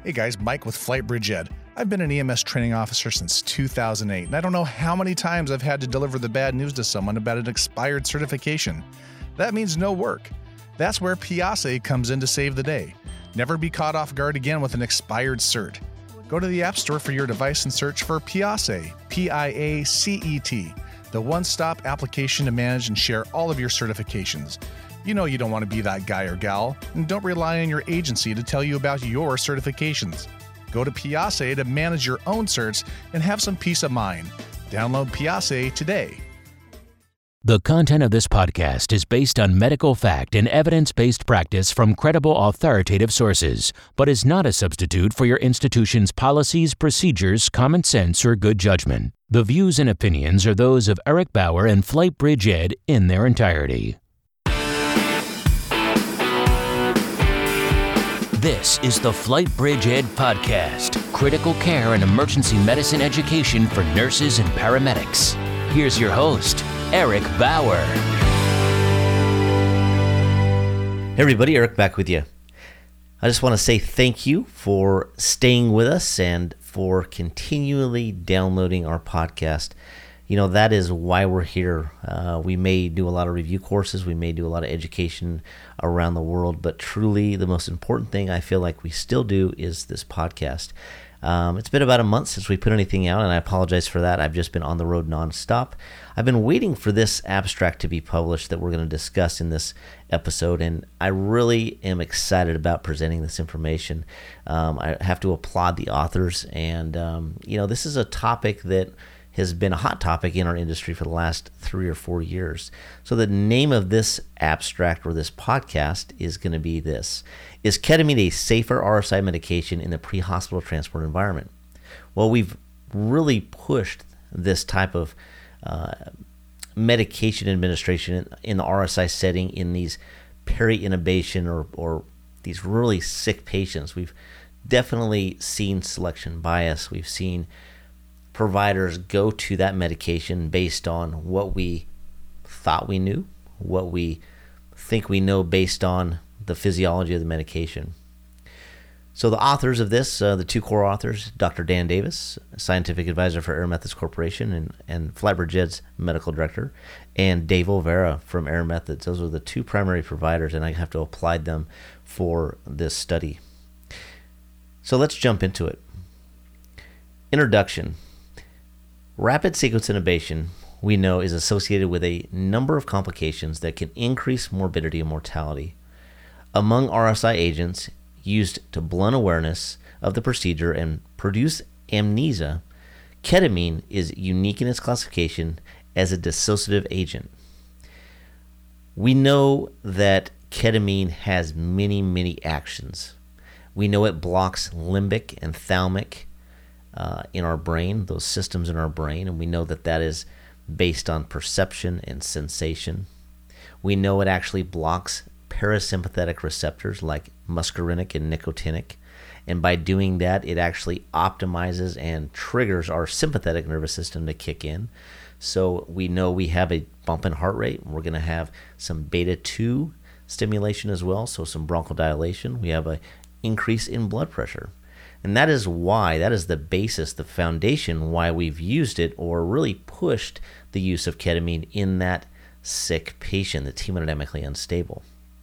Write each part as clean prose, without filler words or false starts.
Hey guys, Mike with Flightbridge Ed. I've been an EMS training officer since 2008, and I don't know how many times I've had to deliver the bad news to someone about an expired certification. That means no work. That's where Piace comes in to save the day. Never be caught off guard again with an expired cert. Go to the App Store for your device and search for Piace, P-I-A-C-E-T, the one-stop application to manage and share all of your certifications. You know you don't want to be that guy or gal, and don't rely on your agency to tell you about your certifications. Go to Piace to manage your own certs and have some peace of mind. Download Piace today. The content of this podcast is based on medical fact and evidence-based practice from credible authoritative sources, but is not a substitute for your institution's policies, procedures, common sense, or good judgment. The views and opinions are those of Eric Bauer and Flightbridge Ed in their entirety. This is the Flightbridge Ed Podcast, critical care and emergency medicine education for nurses and paramedics. Here's your host, Eric Bauer. Hey everybody, Eric back with you. I just want to say thank you for staying with us and for continually downloading our podcast. You know, that is why we're here. We may do a lot of review courses, we may do a lot of education around the world, but truly the most important thing I feel like we still do is this podcast. It's been about a month since we put anything out, and I apologize for that. I've just been on the road nonstop. I've been waiting for this abstract to be published that we're going to discuss in this episode, and I really am excited about presenting this information. I have to applaud the authors, and this is a topic that has been a hot topic in our industry for the last 3 or 4 years. So the name of this abstract or this podcast is going to be this: Is ketamine a safer RSI medication in the pre-hospital transport environment? Well, we've really pushed this type of medication administration in the RSI setting in these peri-intubation or these really sick patients. We've definitely seen selection bias. We've seen providers go to that medication based on what we thought we knew, what we think we know based on the physiology of the medication. So the authors of this, the two core authors, Dr. Dan Davis, scientific advisor for Air Methods Corporation and Flightbridge Ed's medical director, and Dave Olvera from Air Methods. Those are the two primary providers, and I have to applaud them for this study. So let's jump into it. Introduction. Rapid sequence intubation, we know, is associated with a number of complications that can increase morbidity and mortality. Among RSI agents used to blunt awareness of the procedure and produce amnesia, ketamine is unique in its classification as a dissociative agent. We know that ketamine has many, many actions. We know it blocks limbic and thalamic in our brain, those systems in our brain, and we know that that is based on perception and sensation. We know it actually blocks parasympathetic receptors like muscarinic and nicotinic, and by doing that, it actually optimizes and triggers our sympathetic nervous system to kick in. So we know we have a bump in heart rate. We're going to have some beta-2 stimulation as well, so some bronchodilation. We have an increase in blood pressure. And that is the basis, the foundation why we've used it or really pushed the use of ketamine in that sick patient that's hemodynamically unstable.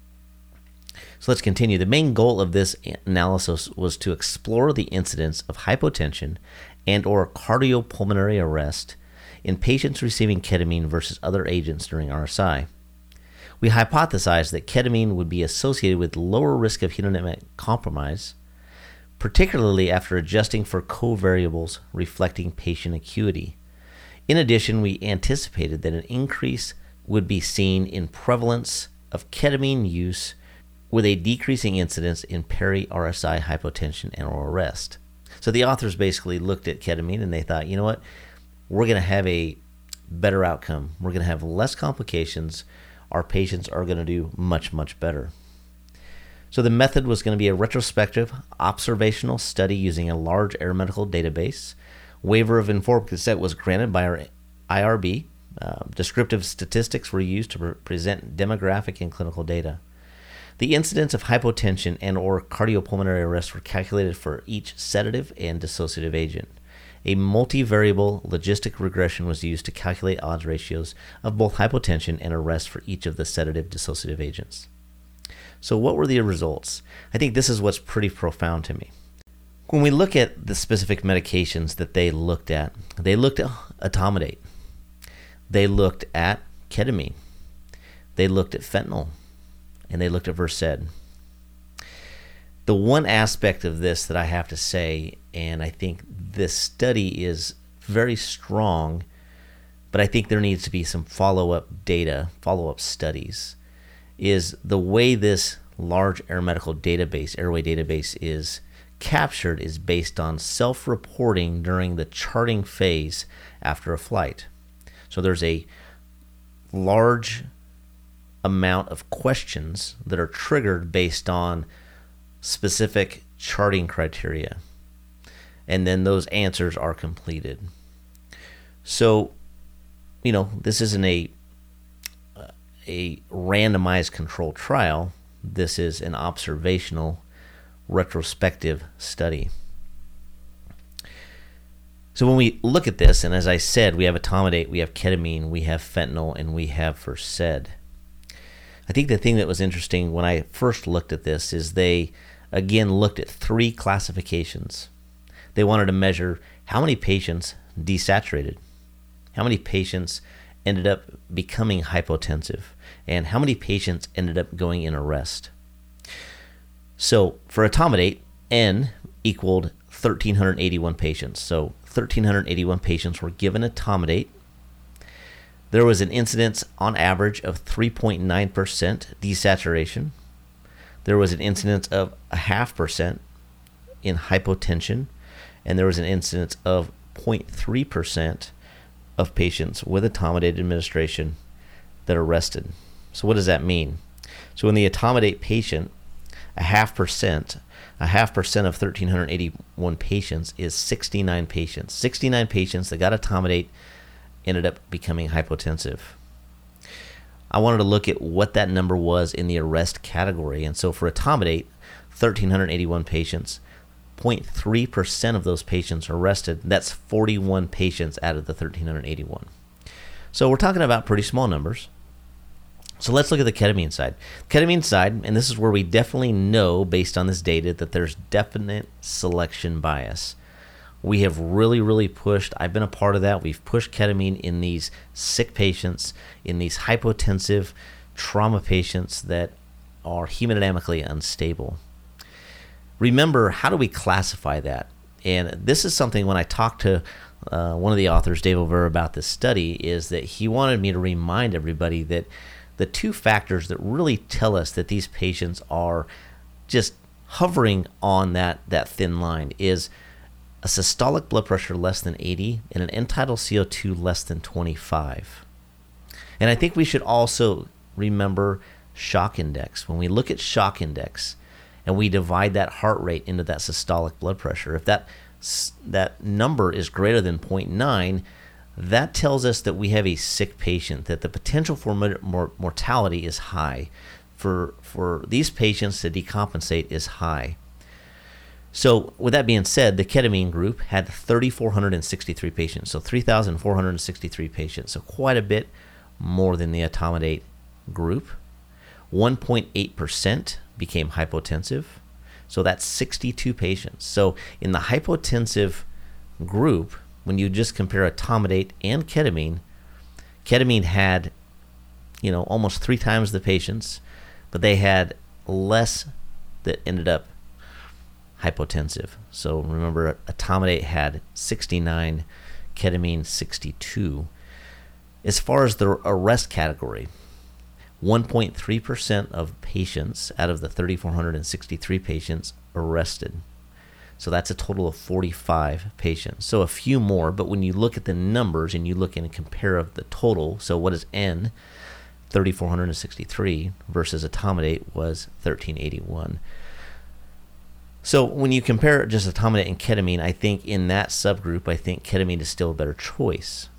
So let's continue. The main goal of this analysis was to explore the incidence of hypotension and or cardiopulmonary arrest in patients receiving ketamine versus other agents during RSI. We hypothesized that ketamine would be associated with lower risk of hemodynamic compromise, particularly after adjusting for covariables reflecting patient acuity. In addition, we anticipated that an increase would be seen in prevalence of ketamine use with a decreasing incidence in peri-RSI hypotension and or arrest. So the authors basically looked at ketamine and they thought, you know what, we're going to have a better outcome. We're going to have less complications. Our patients are going to do much, much better. So the method was going to be a retrospective observational study using a large air medical database. Waiver of informed consent was granted by our IRB. Descriptive statistics were used to present demographic and clinical data. The incidence of hypotension and or cardiopulmonary arrest were calculated for each sedative and dissociative agent. A multivariable logistic regression was used to calculate odds ratios of both hypotension and arrest for each of the sedative dissociative agents. So what were the results? I think this is what's pretty profound to me. When we look at the specific medications that they looked at etomidate, they looked at ketamine, they looked at fentanyl, and they looked at Versed. The one aspect of this that I have to say, and I think this study is very strong, but I think there needs to be some follow-up data, follow-up studies, is the way this large airway database is captured is based on self-reporting during the charting phase after a flight. So there's a large amount of questions that are triggered based on specific charting criteria, and then those answers are completed. So, this isn't a randomized controlled trial. This is an observational retrospective study. So when we look at this, and as I said, we have etomidate, we have ketamine, we have fentanyl, and we have Versed. I think the thing that was interesting when I first looked at this is they, again, looked at 3 classifications. They wanted to measure how many patients desaturated, how many patients ended up becoming hypotensive, and how many patients ended up going in arrest. So for etomidate, N equaled 1,381 patients. So 1,381 patients were given etomidate. There was an incidence on average of 3.9% desaturation. There was an incidence of 0.5% in hypotension, and there was an incidence of 0.3% of patients with etomidate administration that arrested. So what does that mean? So in the etomidate patient, 0.5% of 1,381 patients is 69 patients. 69 patients that got etomidate ended up becoming hypotensive. I wanted to look at what that number was in the arrest category. And so for etomidate, 1,381 patients, 0.3% of those patients are arrested. That's 41 patients out of the 1,381. So we're talking about pretty small numbers. So let's look at the ketamine side. Ketamine side, and this is where we definitely know based on this data that there's definite selection bias. We have really pushed, I've been a part of that, we've pushed ketamine in these sick patients, in these hypotensive trauma patients that are hemodynamically unstable. Remember, how do we classify that? And this is something when I talked to one of the authors, Dave Over, about this study, is that he wanted me to remind everybody that the 2 factors that really tell us that these patients are just hovering on that thin line is a systolic blood pressure less than 80 and an end-tidal CO2 less than 25. And I think we should also remember shock index. When we look at shock index and we divide that heart rate into that systolic blood pressure, if that number is greater than 0.9, that tells us that we have a sick patient, that the potential for mortality is high. For these patients to decompensate is high. So with that being said, the ketamine group had 3,463 patients, so 3,463 patients, so quite a bit more than the etomidate group. 1.8% became hypotensive, so that's 62 patients. So in the hypotensive group, when you just compare etomidate and ketamine had, almost 3 times the patients, but they had less that ended up hypotensive. So remember, etomidate had 69, ketamine 62. As far as the arrest category, 1.3% of patients out of the 3,463 patients arrested. So that's a total of 45 patients. So a few more, but when you look at the numbers and you look and compare of the total, so what is N? 3,463 versus etomidate was 1,381. So when you compare just etomidate and ketamine, I think in that subgroup, I think ketamine is still a better choice.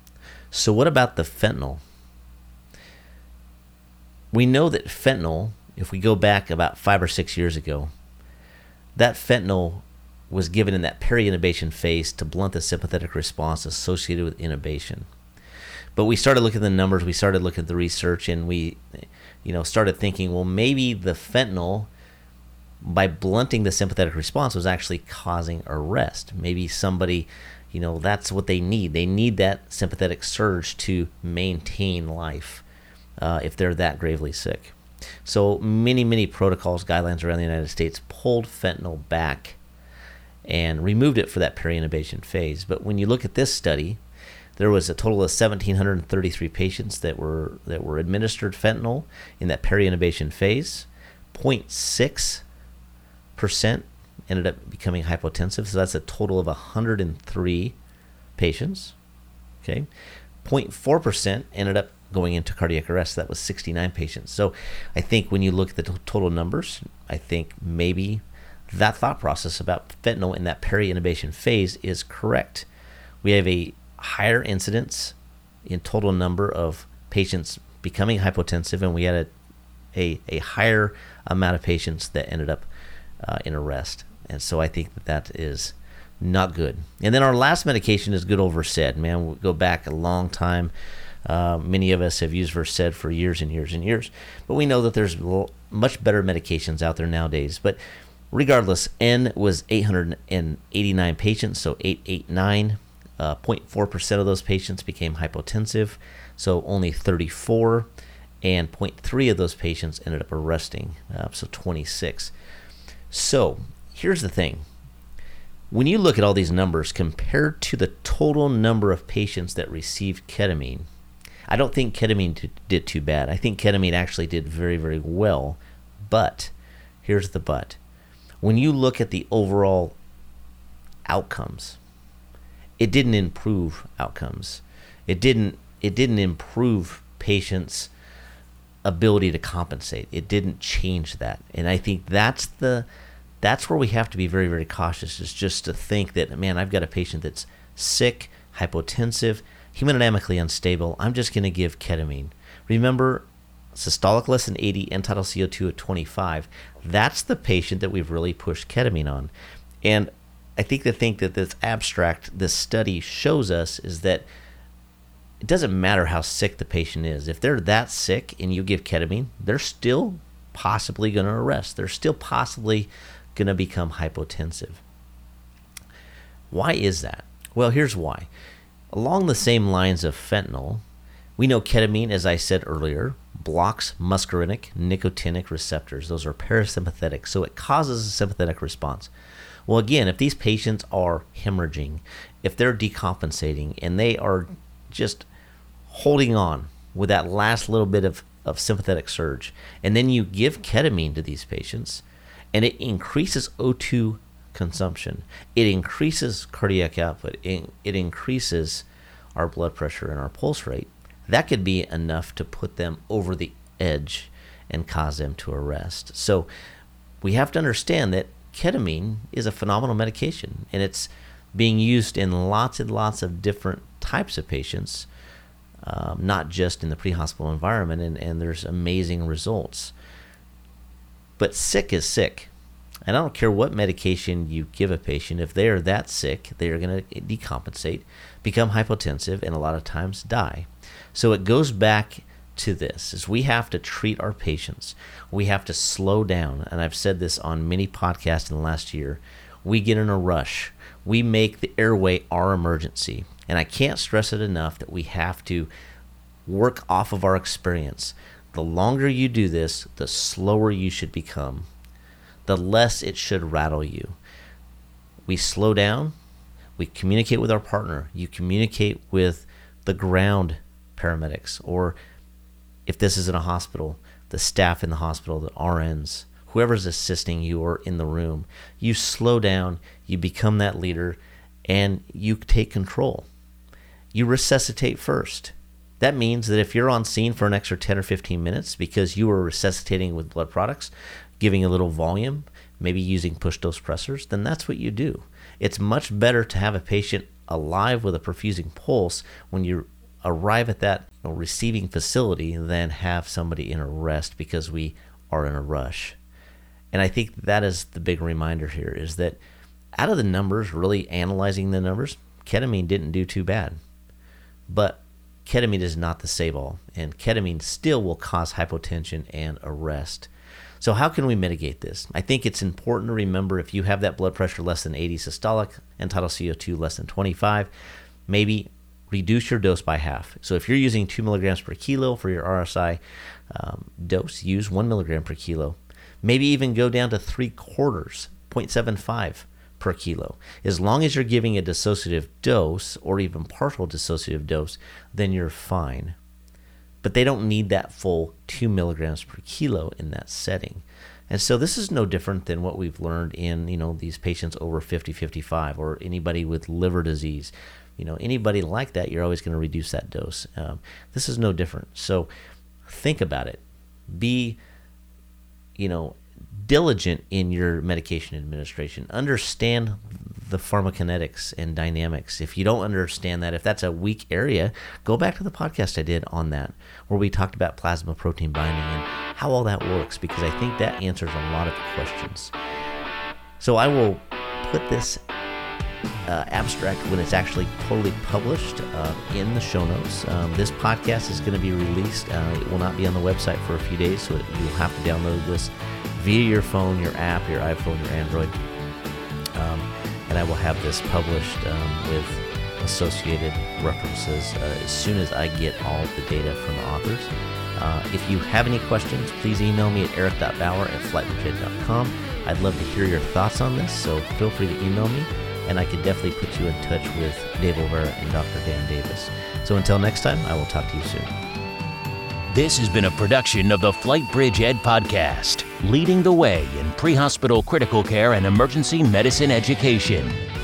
So what about the fentanyl? We know that fentanyl if we go back about 5 or 6 years ago, that fentanyl was given in that peri-intubation phase to blunt the sympathetic response associated with intubation. But we started looking at the numbers, we started looking at the research, and we started thinking, well, maybe the fentanyl, by blunting the sympathetic response, was actually causing arrest. Maybe somebody, that's what they need. They need that sympathetic surge to maintain life if they're that gravely sick. So many protocols, guidelines around the United States pulled fentanyl back and removed it for that peri-intubation phase. But when you look at this study, there was a total of 1,733 patients that were administered fentanyl in that peri-intubation phase. 0.6% ended up becoming hypotensive, so that's a total of 103 patients. Okay, 0.4% ended up going into cardiac arrest. That was 69 patients. So I think when you look at the total numbers, I think maybe that thought process about fentanyl in that peri-intubation phase is correct. We have a higher incidence in total number of patients becoming hypotensive, and we had a higher amount of patients that ended up in arrest. And so I think that is not good. And then our last medication is good old Versed. Man, we'll go back a long time. Many of us have used Versed for years and years and years, but we know that there's much better medications out there nowadays. But regardless, N was 889 patients, so 889. 0.4% of those patients became hypotensive, so only 34, and 0.3 of those patients ended up arresting, so 26. So here's the thing. When you look at all these numbers compared to the total number of patients that received ketamine, I don't think ketamine did too bad. I think ketamine actually did very, very well. But here's the but. When you look at the overall outcomes, it didn't improve outcomes. It didn't improve patients' ability to compensate. It didn't change that. And I think that's where we have to be very, very cautious, is just to think that, man, I've got a patient that's sick, hypotensive, hemodynamically unstable. I'm just going to give ketamine. Remember, systolic less than 80, end-tidal CO2 at 25. That's the patient that we've really pushed ketamine on. And I think the thing that this abstract, this study shows us, is that it doesn't matter how sick the patient is. If they're that sick and you give ketamine, they're still possibly going to arrest. They're still possibly going to become hypotensive. Why is that? Well, here's why. Along the same lines of fentanyl, we know ketamine, as I said earlier, blocks muscarinic nicotinic receptors. Those are parasympathetic, so it causes a sympathetic response. Well, again, if these patients are hemorrhaging, if they're decompensating, and they are just holding on with that last little bit of sympathetic surge, and then you give ketamine to these patients, and it increases O2 consumption, it increases cardiac output, it increases our blood pressure and our pulse rate, that could be enough to put them over the edge and cause them to arrest. So we have to understand that ketamine is a phenomenal medication, and it's being used in lots and lots of different types of patients, not just in the pre-hospital environment, and there's amazing results. But sick is sick. And I don't care what medication you give a patient, if they are that sick, they are going to decompensate, become hypotensive, and a lot of times die. So it goes back to this, is we have to treat our patients. We have to slow down. And I've said this on many podcasts in the last year. We get in a rush. We make the airway our emergency. And I can't stress it enough that we have to work off of our experience. The longer you do this, the slower you should become. The less it should rattle you. We slow down. We communicate with our partner. You communicate with the ground paramedics, or if this is in a hospital, the staff in the hospital, the RNs, whoever's assisting you or in the room. You slow down, you become that leader, and you take control. You resuscitate first. That means that if you're on scene for an extra 10 or 15 minutes because you were resuscitating with blood products, giving a little volume, maybe using push-dose pressors, then that's what you do. It's much better to have a patient alive with a perfusing pulse when you arrive at that receiving facility than have somebody in arrest because we are in a rush. And I think that is the big reminder here, is that out of the numbers, really analyzing the numbers, ketamine didn't do too bad. But ketamine is not the save-all, and ketamine still will cause hypotension and arrest. So how can we mitigate this? I think it's important to remember, if you have that blood pressure less than 80 systolic and total CO2 less than 25, maybe reduce your dose by half. So if you're using 2 milligrams per kilo for your RSI dose, use 1 milligram per kilo. Maybe even go down to 3/4, 0.75 per kilo. As long as you're giving a dissociative dose or even partial dissociative dose, then you're fine. But they don't need that full 2 milligrams per kilo in that setting. And so this is no different than what we've learned in, these patients over 50, 55, or anybody with liver disease. Anybody like that, you're always going to reduce that dose. This is no different. So think about it. Be, diligent in your medication administration. Understand the pharmacokinetics and dynamics. If you don't understand that, if that's a weak area, go back to the podcast I did on that, where we talked about plasma protein binding and how all that works, because I think that answers a lot of questions. So I will put this abstract, when it's actually totally published, in the show notes. This podcast is going to be released. It will not be on the website for a few days, so you'll have to download this via your phone, your app, your iPhone, your Android. And I will have this published with associated references as soon as I get all the data from the authors. If you have any questions, please email me at eric.bauer@flightbridgehead.com. I'd love to hear your thoughts on this, so feel free to email me, and I could definitely put you in touch with Dave Olvera and Dr. Dan Davis. So until next time, I will talk to you soon. This has been a production of the Flight Bridge Ed Podcast, leading the way in pre-hospital critical care and emergency medicine education.